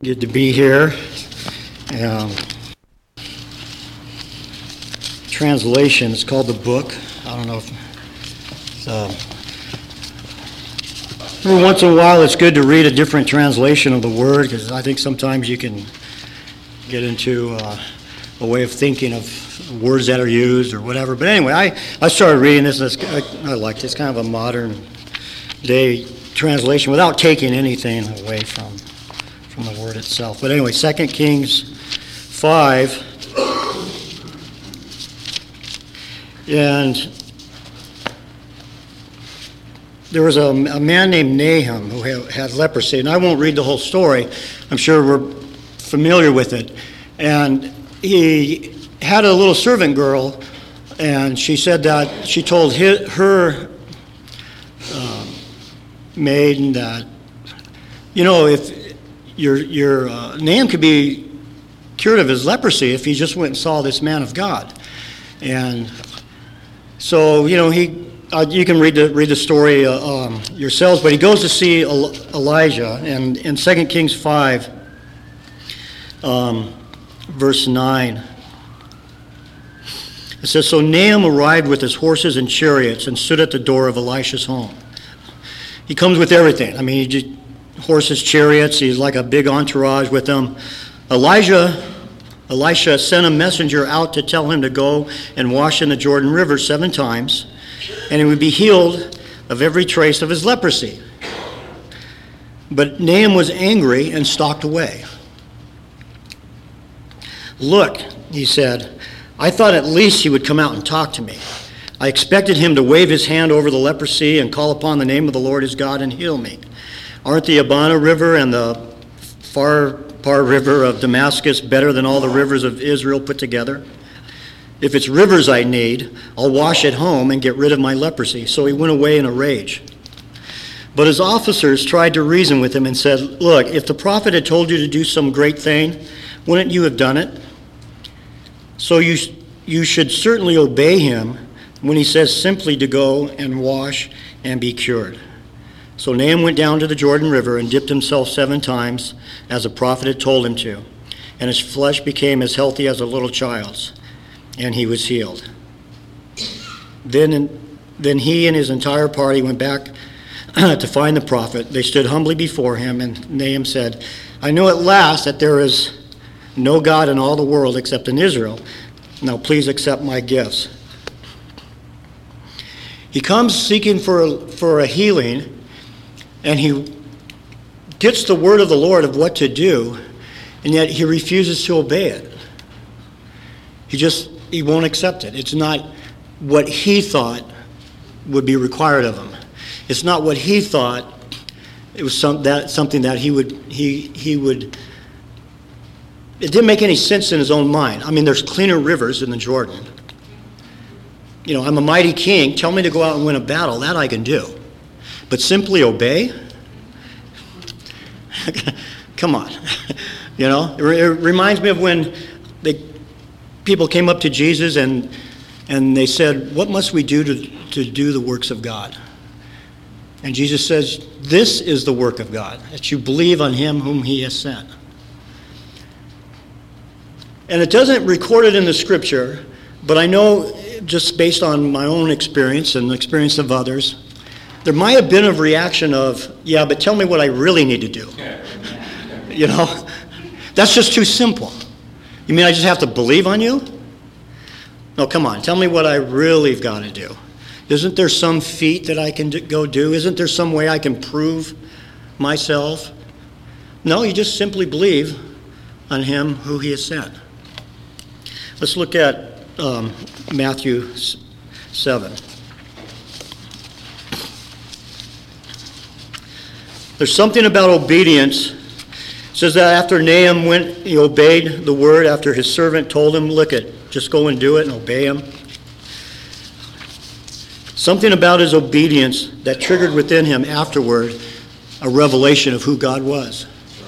Good to be here. Um, Translation, it's called the book. I don't know if every once in a while it's good to read a different translation of the word, because I think sometimes you can get into a way of thinking of words that are used or whatever. But anyway, I started reading this, and I liked it. It's kind of a modern day translation without taking anything away from the word itself. But anyway, 2 Kings 5, and there was a man named Nahum who had leprosy, and I won't read the whole story. I'm sure we're familiar with it. And he had a little servant girl, and she said that she told her maiden that, you know, if your Nahum could be cured of his leprosy if he just went and saw this man of God. And so, you know, you can read the story yourselves, but he goes to see Elijah, and in 2 Kings 5, verse 9, it says, "So Nahum arrived with his horses and chariots and stood at the door of Elisha's home." He comes with everything. I mean, he just horses, chariots, he's like a big entourage with him. Elisha sent a messenger out to tell him to go and wash in the Jordan River 7 times, and he would be healed of every trace of his leprosy. But Nahum was angry and stalked away. "Look," he said, "I thought at least he would come out and talk to me. I expected him to wave his hand over the leprosy and call upon the name of the Lord his God and heal me. Aren't the Abana River and the Pharpar River of Damascus better than all the rivers of Israel put together? If it's rivers I need, I'll wash at home and get rid of my leprosy." So he went away in a rage. But his officers tried to reason with him and said, "Look, if the prophet had told you to do some great thing, wouldn't you have done it? So you should certainly obey him when he says simply to go and wash and be cured." So Nahum went down to the Jordan River and dipped himself 7 times, as the prophet had told him to, and his flesh became as healthy as a little child's, and he was healed. Then he and his entire party went back to find the prophet. They stood humbly before him, and Nahum said, "I know at last that there is no God in all the world except in Israel. Now please accept my gifts." He comes seeking for a healing, and he gets the word of the Lord of what to do, and yet he refuses to obey it. He won't accept it. It's not what he thought would be required of him. It's not what he thought. It was something that he would. It didn't make any sense in his own mind. I mean, there's cleaner rivers in the Jordan. You know, I'm a mighty king. Tell me to go out and win a battle. That I can do. But simply obey? Come on. You know, it reminds me of when people came up to Jesus and they said, "What must we do to do the works of God?" And Jesus says, "This is the work of God, that you believe on him whom he has sent." And it doesn't record it in the scripture, but I know just based on my own experience and the experience of others, there might have been a reaction of, "Yeah, but tell me what I really need to do." You know, that's just too simple. You mean I just have to believe on you? No, come on, tell me what I really got to do. Isn't there some feat that I can go do? Isn't there some way I can prove myself? No, you just simply believe on him who he has sent. Let's look at Matthew 7. There's something about obedience. It says that after Nahum went, he obeyed the word after his servant told him, just go and do it and obey him. Something about his obedience that triggered within him afterward a revelation of who God was.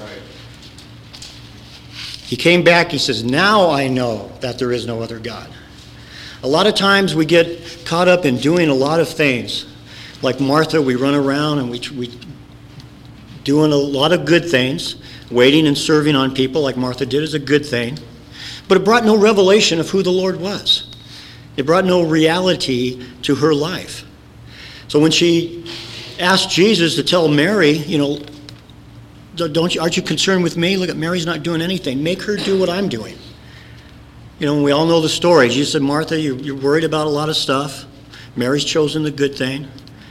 He came back, he says, "Now I know that there is no other God." A lot of times we get caught up in doing a lot of things. Like Martha, we run around and we doing a lot of good things, waiting and serving on people like Martha did is a good thing, but it brought no revelation of who the Lord was. It brought no reality to her life. So when she asked Jesus to tell Mary, aren't you concerned with me? Look at Mary's not doing anything. Make her do what I'm doing. We all know the story. Jesus said, Martha, you're worried about a lot of stuff. Mary's chosen the good thing.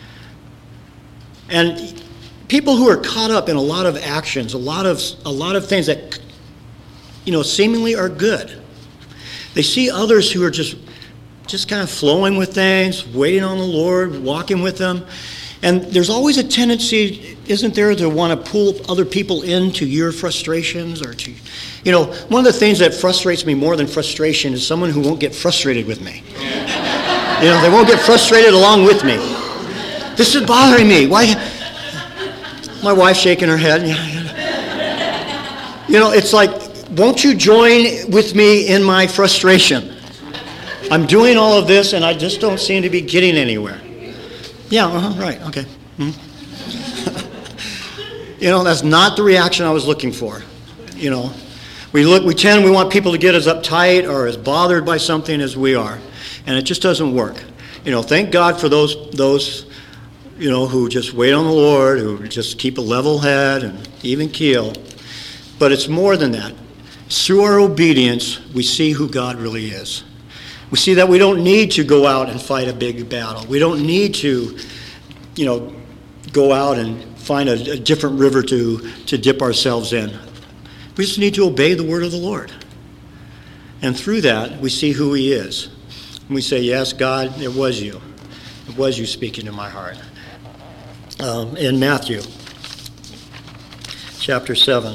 And people who are caught up in a lot of actions, a lot of things that, seemingly are good. They see others who are just kind of flowing with things, waiting on the Lord, walking with them. And there's always a tendency, isn't there, to want to pull other people into your frustrations or to, one of the things that frustrates me more than frustration is someone who won't get frustrated with me. They won't get frustrated along with me. This is bothering me. Why? My wife's shaking her head. It's like, won't you join with me in my frustration? I'm doing all of this and I just don't seem to be getting anywhere. Yeah, right, okay. That's not the reaction I was looking for. We want people to get as uptight or as bothered by something as we are. And it just doesn't work. Thank God for those who just wait on the Lord, who just keep a level head and even keel. But it's more than that. Through our obedience, we see who God really is. We see that we don't need to go out and fight a big battle. We don't need to, go out and find a different river to dip ourselves in. We just need to obey the word of the Lord. And through that, we see who he is. And we say, yes, God, it was you. It was you speaking to my heart. In Matthew chapter 7.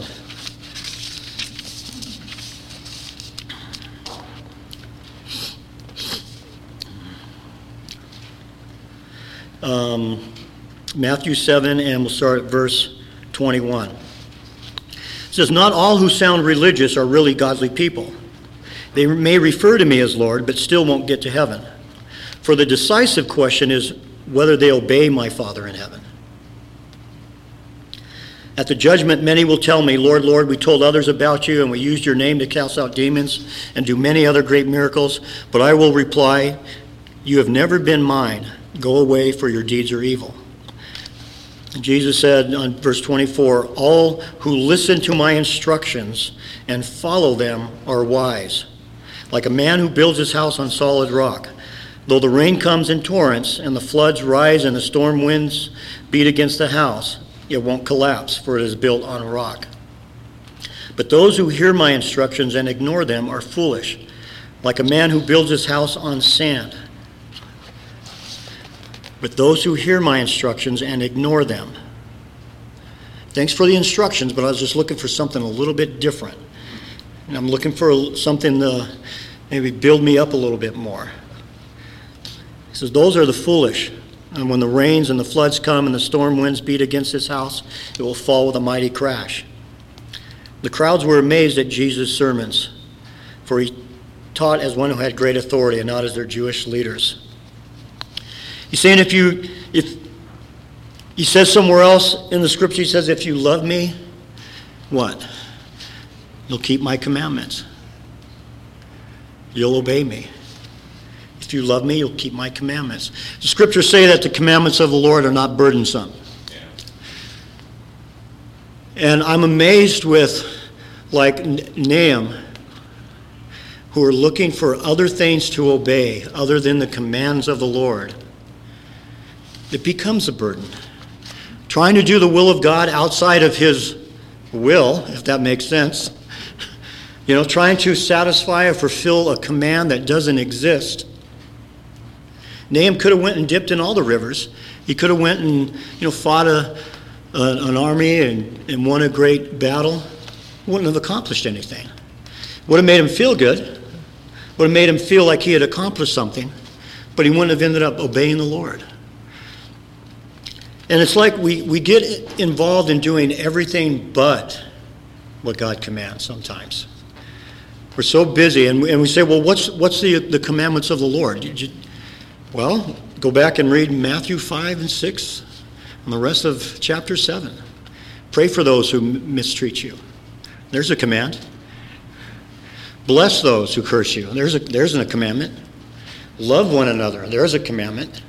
Matthew 7, and we'll start at verse 21. It says, not all who sound religious are really godly people. They may refer to me as Lord, but still won't get to heaven. For the decisive question is whether they obey my Father in heaven. At the judgment, many will tell me, Lord, Lord, we told others about you, and we used your name to cast out demons and do many other great miracles. But I will reply, you have never been mine. Go away, for your deeds are evil. And Jesus said on verse 24, all who listen to my instructions and follow them are wise, like a man who builds his house on solid rock. Though the rain comes in torrents and the floods rise and the storm winds beat against the house, it won't collapse, for it is built on a rock. But those who hear my instructions and ignore them are foolish, like a man who builds his house on sand. But those who hear my instructions and ignore them. Thanks for the instructions, but I was just looking for something a little bit different. And I'm looking for something to maybe build me up a little bit more. He says, those are the foolish. And when the rains and the floods come and the storm winds beat against this house, it will fall with a mighty crash. The crowds were amazed at Jesus' sermons, for he taught as one who had great authority and not as their Jewish leaders. He's saying if he says somewhere else in the scripture, he says, if you love me, what? You'll keep my commandments. You'll obey me. If you love me, you'll keep my commandments. The scriptures say that the commandments of the Lord are not burdensome. Yeah. And I'm amazed with, like Nahum, who are looking for other things to obey other than the commands of the Lord. It becomes a burden. Trying to do the will of God outside of his will, if that makes sense. Trying to satisfy or fulfill a command that doesn't exist. Nahum could have went and dipped in all the rivers. He could have went and fought an army and won a great battle. Wouldn't have accomplished anything. Would have made him feel good. Would have made him feel like he had accomplished something. But he wouldn't have ended up obeying the Lord. And it's like we get involved in doing everything but what God commands sometimes. We're so busy, and we say, well, what's the commandments of the Lord? Well, go back and read Matthew 5 and 6 and the rest of chapter 7. Pray for those who mistreat you. There's a command. Bless those who curse you. There's a commandment. Love one another. There's a commandment.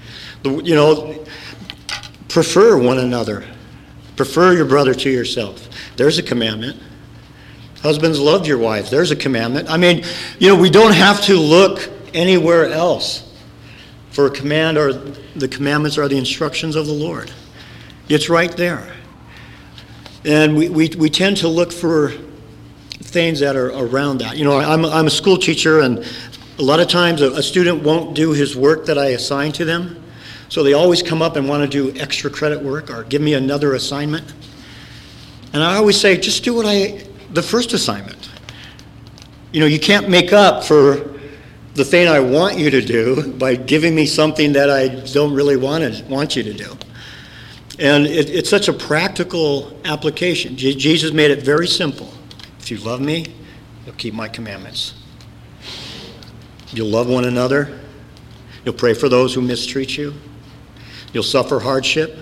Prefer one another. Prefer your brother to yourself. There's a commandment. Husbands, love your wives. There's a commandment. I mean, we don't have to look anywhere else for a command, or the commandments are the instructions of the Lord. It's right there. And we tend to look for things that are around that. I'm a school teacher, and a lot of times a student won't do his work that I assign to them. So they always come up and want to do extra credit work or give me another assignment. And I always say, just do the first assignment. You can't make up for the thing I want you to do by giving me something that I don't really want you to do. And it's such a practical application. Jesus made it very simple. If you love me, you'll keep my commandments. You'll love one another. You'll pray for those who mistreat you. You'll suffer hardship.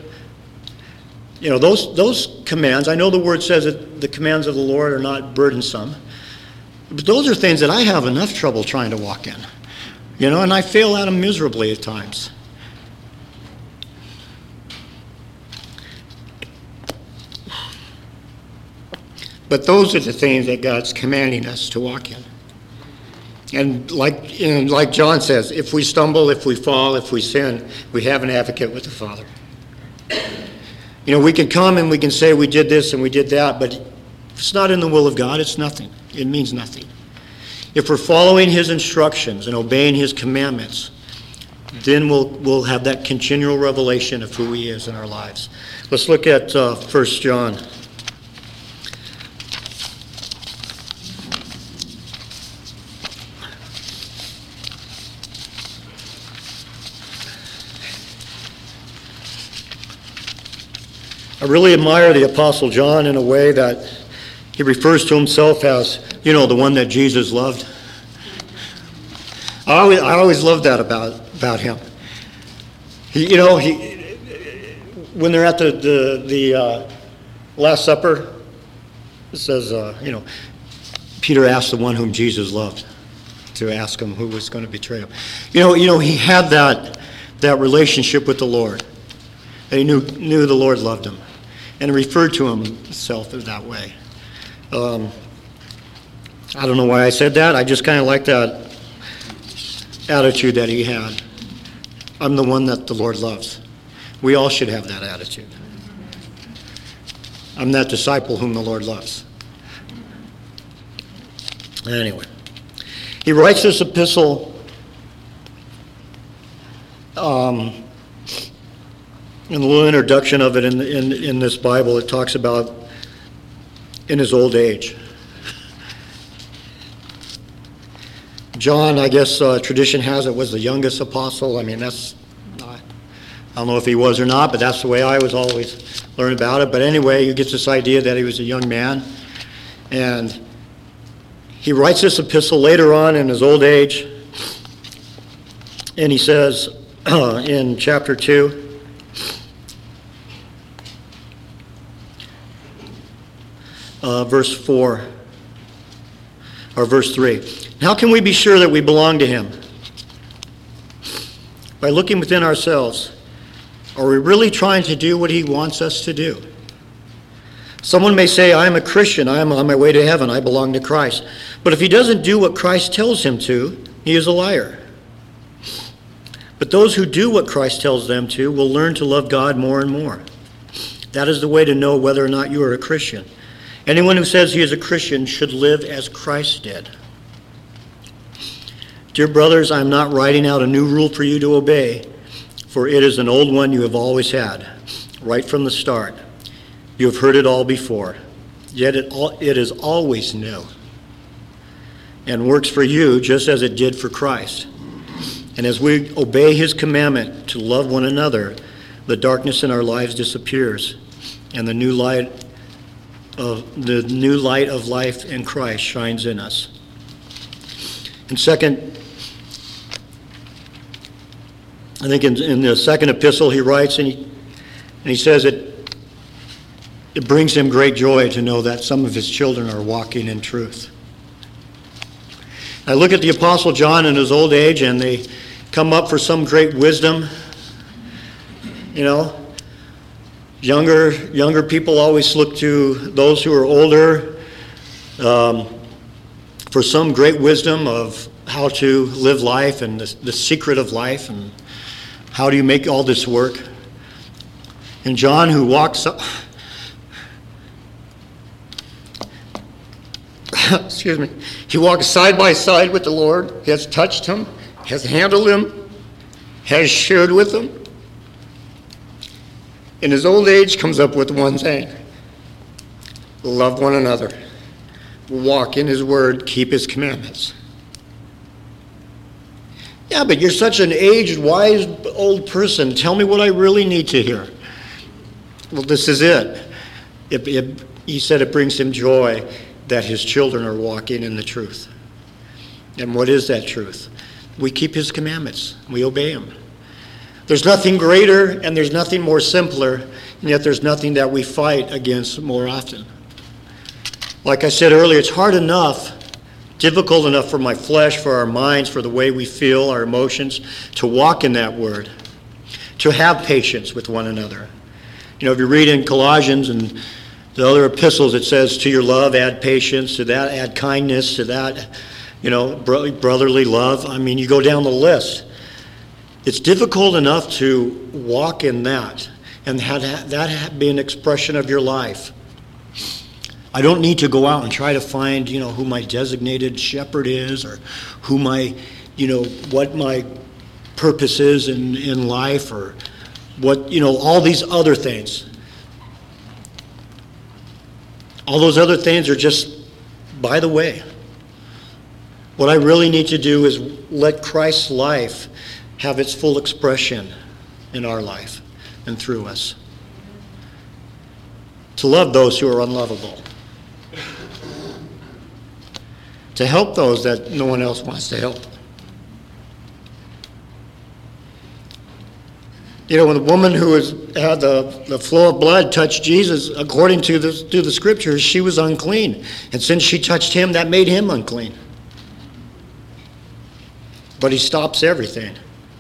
Those commands, I know the word says that the commands of the Lord are not burdensome, but those are things that I have enough trouble trying to walk in. And I fail at them miserably at times. But those are the things that God's commanding us to walk in. And like John says, if we stumble, if we fall, if we sin, we have an advocate with the Father. We can come and we can say we did this and we did that, but if it's not in the will of God, it's nothing. It means nothing. If we're following his instructions and obeying his commandments, then we'll have that continual revelation of who he is in our lives. Let's look at 1 John. I really admire the Apostle John in a way that he refers to himself as, the one that Jesus loved. I always loved that about him. He when they're at the Last Supper, it says, Peter asked the one whom Jesus loved to ask him who was going to betray him. He had that relationship with the Lord. And he knew the Lord loved him. And referred to himself that way. I don't know why I said that. I just kind of like that attitude that he had. I'm the one that the Lord loves. We all should have that attitude. I'm that disciple whom the Lord loves. Anyway, he writes this epistle in the little introduction of it in this Bible. It talks about in his old age. John, I guess tradition has it, was the youngest apostle. I mean, I don't know if he was or not, but that's the way I was always learning about it. But anyway, you get this idea that he was a young man. And he writes this epistle later on in his old age. And he says in chapter 2, verse 4, or verse 3. How can we be sure that we belong to him? By looking within ourselves. Are we really trying to do what he wants us to do? Someone may say, I am a Christian, I am on my way to heaven, I belong to Christ. But if he doesn't do what Christ tells him to, he is a liar. But those who do what Christ tells them to will learn to love God more and more. That is the way to know whether or not you are a Christian. Anyone who says he is a Christian should live as Christ did. Dear brothers, I am not writing out a new rule for you to obey, for it is an old one you have always had, right from the start. You have heard it all before, yet it is always new, and works for you just as it did for Christ. And as we obey his commandment to love one another, the darkness in our lives disappears, and the new light of life in Christ shines in us. And second, I think in the second epistle he writes, and he says that It brings him great joy to know that some of his children are walking in truth. I look at the Apostle John in his old age, and they come up for some great wisdom. You know, younger people always look to those who are older for some great wisdom of how to live life and the secret of life and how do you make all this work. And John, who walks up, excuse me, he walks side by side with the Lord, has touched him, has handled him, has shared with him. In his old age comes up with one thing: love one another, walk in his word, keep his commandments. Yeah, but you're such an aged, wise, old person. Tell me what I really need to hear. Well, this is it. He said it brings him joy that his children are walking in the truth. And what is that truth? We keep his commandments. We obey him. There's nothing greater and there's nothing more simpler, and yet there's nothing that we fight against more often. Like I said earlier, it's hard enough, difficult enough for my flesh, for our minds, for the way we feel, our emotions, to walk in that word, to have patience with one another. You know, if you read in Colossians and the other epistles, it says, to your love add patience, to that add kindness, to that, you know, brotherly love. I mean, you go down the list. It's difficult enough to walk in that and have that be an expression of your life. I don't need to go out and try to find, you know, who my designated shepherd is or who my, you know, what my purpose is in life or what, you know, all these other things. All those other things are just by the way. What I really need to do is let Christ's life have its full expression in our life and through us. To love those who are unlovable. To help those that no one else wants to help. You know, when the woman who had the flow of blood touched Jesus, according to the scriptures, she was unclean. And since she touched him, that made him unclean. But he stops everything.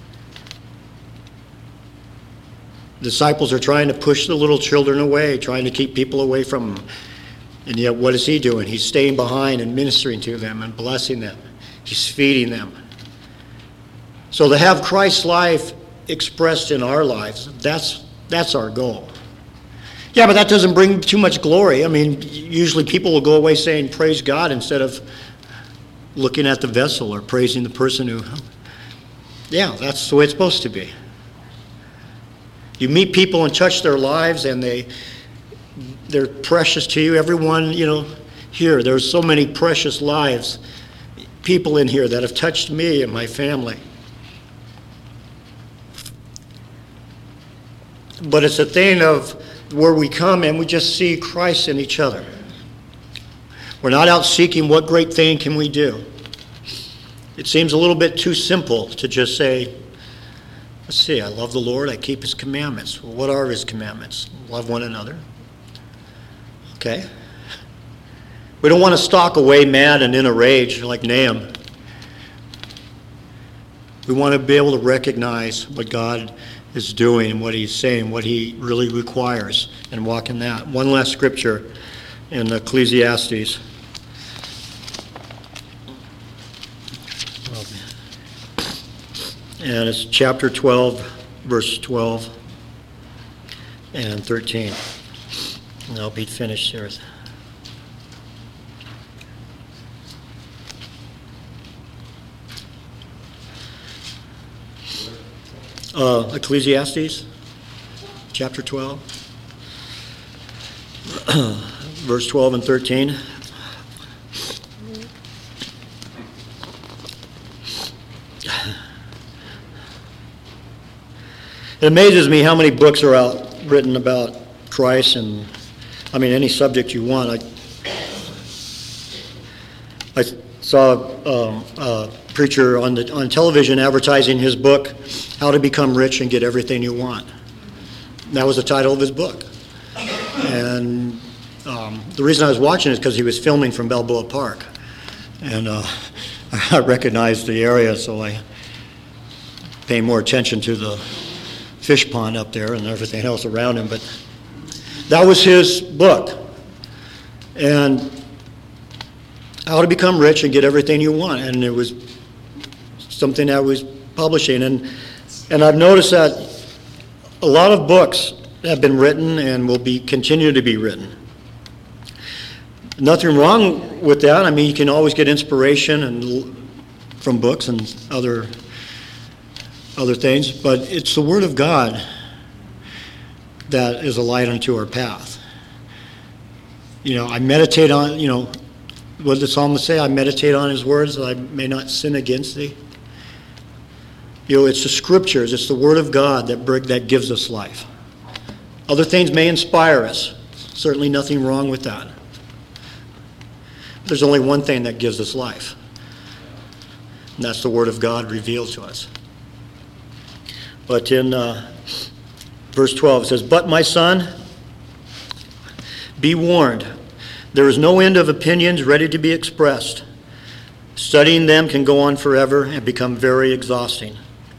Disciples are trying to push the little children away, trying to keep people away from them. And yet, what is he doing? He's staying behind and ministering to them and blessing them. He's feeding them. So to have Christ's life expressed in our lives, that's our goal. Yeah, but that doesn't bring too much glory. I mean, usually people will go away saying, praise God, instead of looking at the vessel or praising the person who... Yeah, that's the way it's supposed to be. You meet people and touch their lives, and they're precious to you. Everyone, you know, here, there's so many precious lives, people in here that have touched me and my family. But it's a thing of where we come and we just see Christ in each other. We're not out seeking what great thing can we do. It seems a little bit too simple to just say, let's see, I love the Lord, I keep his commandments. Well, what are his commandments? Love one another. Okay. We don't want to stalk away mad and in a rage like Nahum. We want to be able to recognize what God is doing and what he's saying, what he really requires, and walk in that. One last scripture in Ecclesiastes. And it's chapter 12, verse 12 and 13. And I'll be finished here. Ecclesiastes, chapter 12, verse 12 and 13. It amazes me how many books are out written about Christ, and I mean any subject you want. I saw a preacher on television advertising his book, How to Become Rich and Get Everything You Want. And that was the title of his book. And the reason I was watching is because he was filming from Balboa Park. And I recognized the area, so I paid more attention to the fish pond up there and everything else around him. But that was his book. And How to Become Rich and Get Everything You Want. And it was something that was publishing. And I've noticed that a lot of books have been written and will continue to be written. Nothing wrong with that. I mean, you can always get inspiration from books and other things, but it's the Word of God that is a light unto our path. I meditate on, what did the psalmist say? I meditate on his words that I may not sin against thee. It's the scriptures, it's the Word of God that gives us life. Other things may inspire us. Certainly nothing wrong with that. But there's only one thing that gives us life. And that's the Word of God revealed to us. But in verse 12 it says, "But my son, be warned. There is no end of opinions ready to be expressed. Studying them can go on forever and become very exhausting.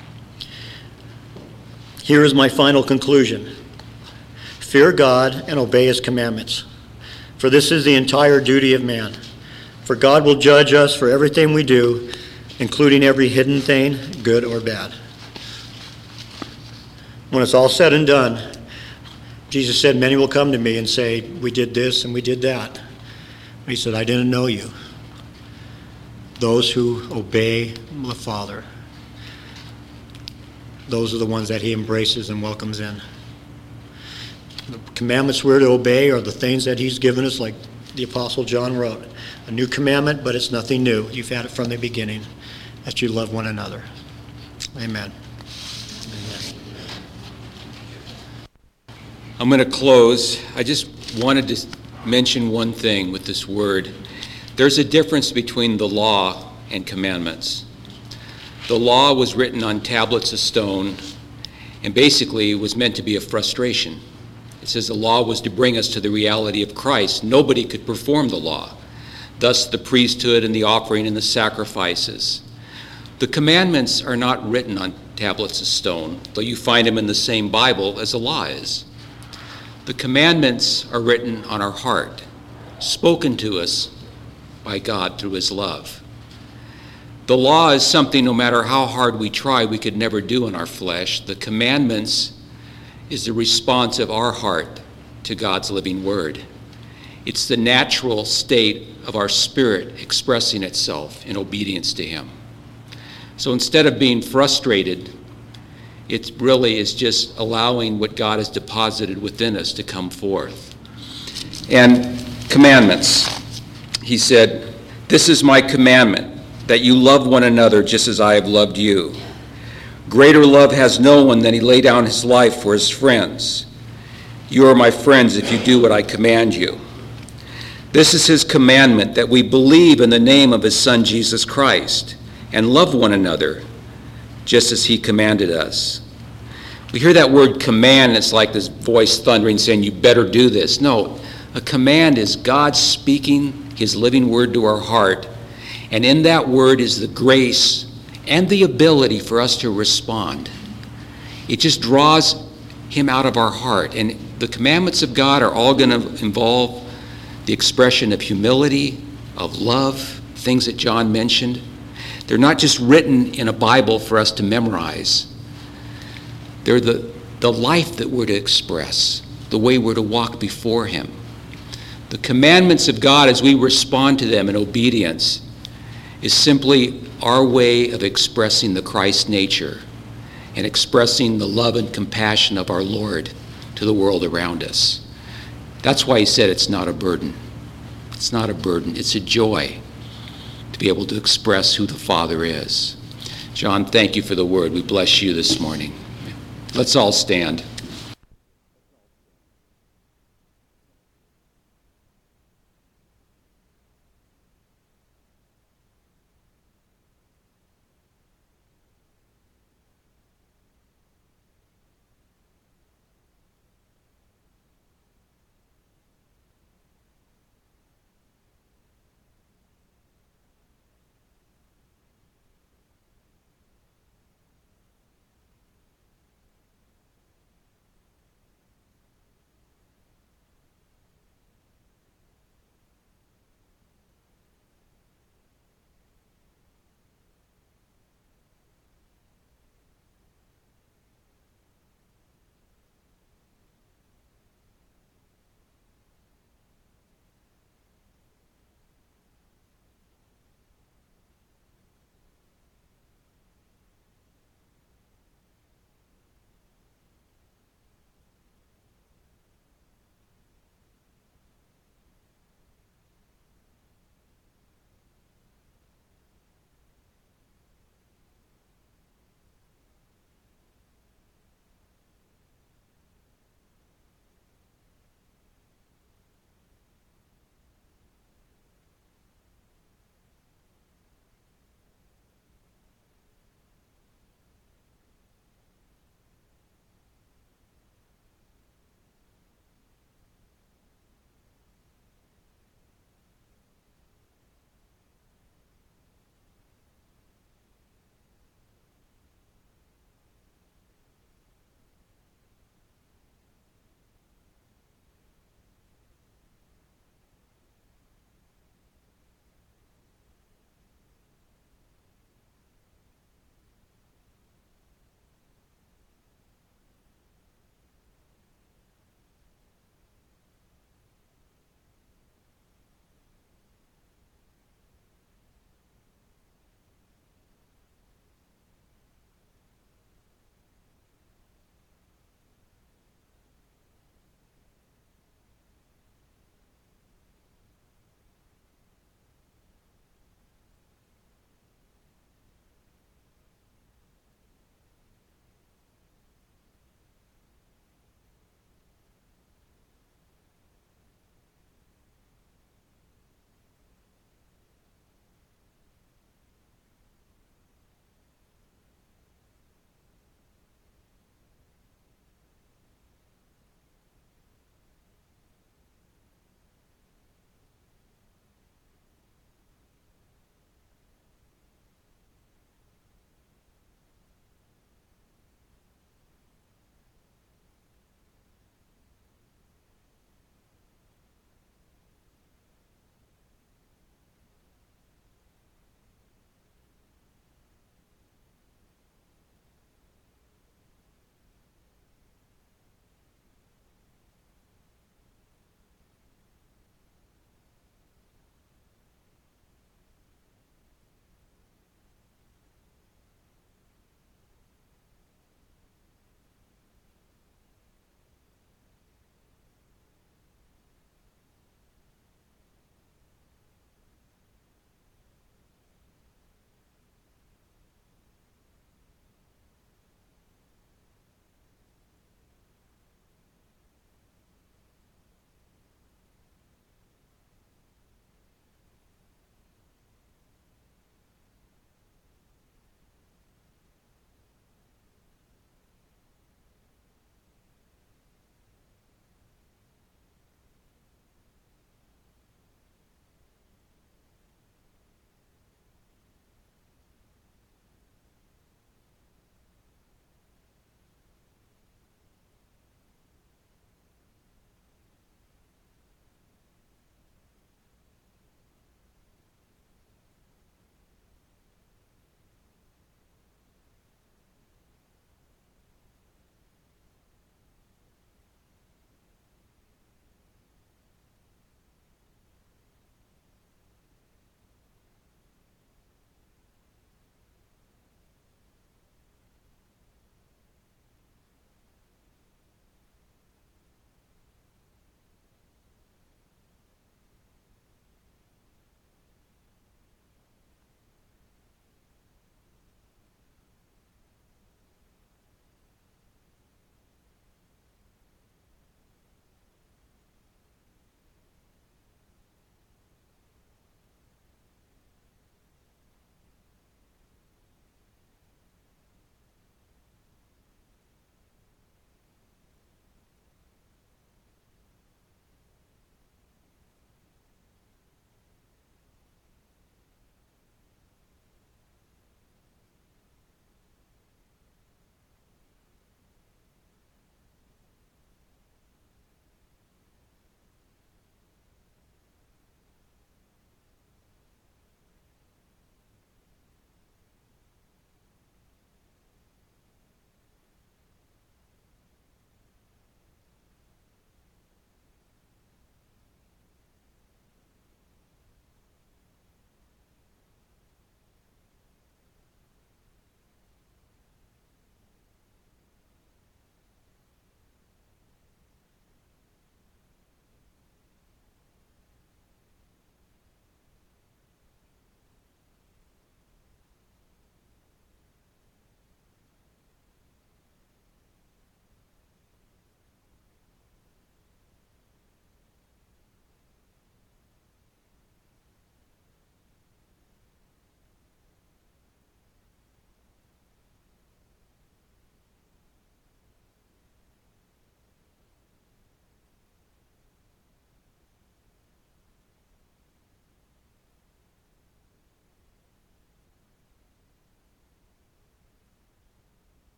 Here is my final conclusion. Fear God and obey his commandments. For this is the entire duty of man. For God will judge us for everything we do, including every hidden thing, good or bad." When it's all said and done, Jesus said, "Many will come to me and say, we did this and we did that." He said, "I didn't know you." Those who obey the Father, those are the ones that he embraces and welcomes in. The commandments we're to obey are the things that he's given us, like the Apostle John wrote. A new commandment, but it's nothing new. You've had it from the beginning, that you love one another. Amen. I'm going to close. I just wanted to mention one thing with this word. There's a difference between the law and commandments. The law was written on tablets of stone and basically was meant to be a frustration. It says the law was to bring us to the reality of Christ. Nobody could perform the law. Thus the priesthood and the offering and the sacrifices. The commandments are not written on tablets of stone, though you find them in the same Bible as the law is. The commandments are written on our heart, spoken to us by God through his love. The law is something, no matter how hard we try, we could never do in our flesh. The commandments is the response of our heart to God's living word. It's the natural state of our spirit expressing itself in obedience to him. So instead of being frustrated, it really is just allowing what God has deposited within us to come forth. And commandments. He said, "This is my commandment, that you love one another just as I have loved you. Greater love has no one than he lay down his life for his friends. You are my friends if you do what I command you. This is his commandment, that we believe in the name of his Son Jesus Christ and love one another just as he commanded us." We hear that word command, and it's like this voice thundering saying, you better do this. No, a command is God speaking his living word to our heart, and in that word is the grace and the ability for us to respond. It just draws him out of our heart. And the commandments of God are all going to involve the expression of humility, of love, things that John mentioned. They're not just written in a Bible for us to memorize. They're the life that we're to express, the way we're to walk before him. The commandments of God, as we respond to them in obedience, is simply our way of expressing the Christ nature and expressing the love and compassion of our Lord to the world around us. That's why he said it's not a burden. It's not a burden. It's a joy to be able to express who the Father is. John, thank you for the word. We bless you this morning. Let's all stand.